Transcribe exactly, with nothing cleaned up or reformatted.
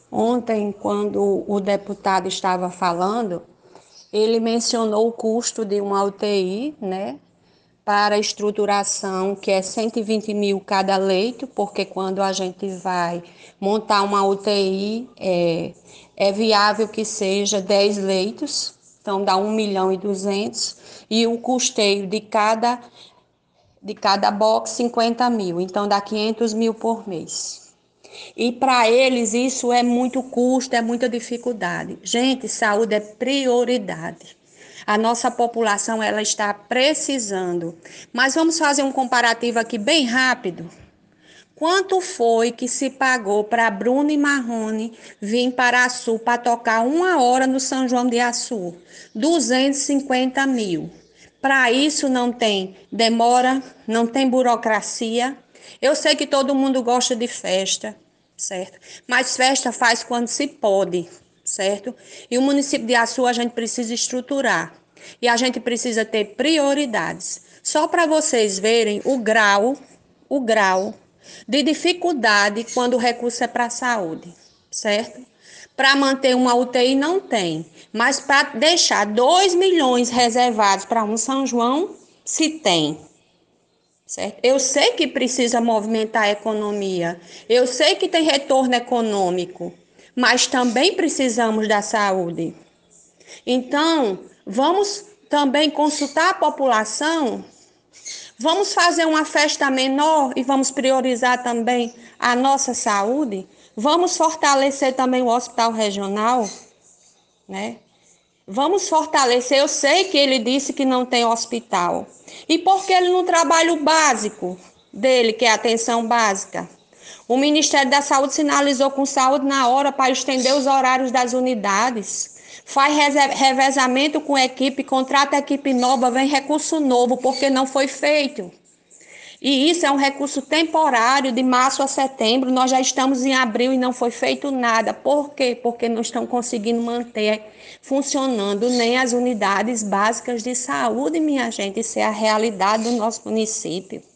Ontem, quando o deputado estava falando, ele mencionou o custo de uma U T I, né, para estruturação, que é cento e vinte mil cada leito, porque quando a gente vai montar uma U T I, é, é viável que seja dez leitos, então dá um milhão e duzentos, e o custeio de cada, de cada box cinquenta mil, então dá quinhentos mil por mês. E para eles isso é muito custo, é muita dificuldade. Gente, saúde é prioridade. A nossa população ela está precisando. Mas vamos fazer um comparativo aqui bem rápido. Quanto foi que se pagou para Bruno e Marrone vir para Açu para tocar uma hora no São João de Açu? duzentos e cinquenta mil. Para isso não tem demora, não tem burocracia. Eu sei que todo mundo gosta de festa, certo? Mas festa faz quando se pode, certo? E o município de Açu a gente precisa estruturar. E a gente precisa ter prioridades. Só para vocês verem o grau, o grau de dificuldade quando o recurso é para a saúde, certo? Para manter uma U T I não tem, mas para deixar dois milhões reservados para um São João, se tem. Certo? Eu sei que precisa movimentar a economia, eu sei que tem retorno econômico, mas também precisamos da saúde. Então, vamos também consultar a população, vamos fazer uma festa menor e vamos priorizar também a nossa saúde, vamos fortalecer também o hospital regional, né? Vamos fortalecer. Eu sei que ele disse que não tem hospital. E por que ele não trabalha o básico dele, que é a atenção básica? O Ministério da Saúde sinalizou com saúde na hora para estender os horários das unidades. Faz revezamento com equipe, contrata equipe nova, vem recurso novo, porque não foi feito. E isso é um recurso temporário, de março a setembro. Nós já estamos em abril e não foi feito nada. Por quê? Porque não estão conseguindo manter funcionando nem as unidades básicas de saúde, minha gente. Isso é a realidade do nosso município.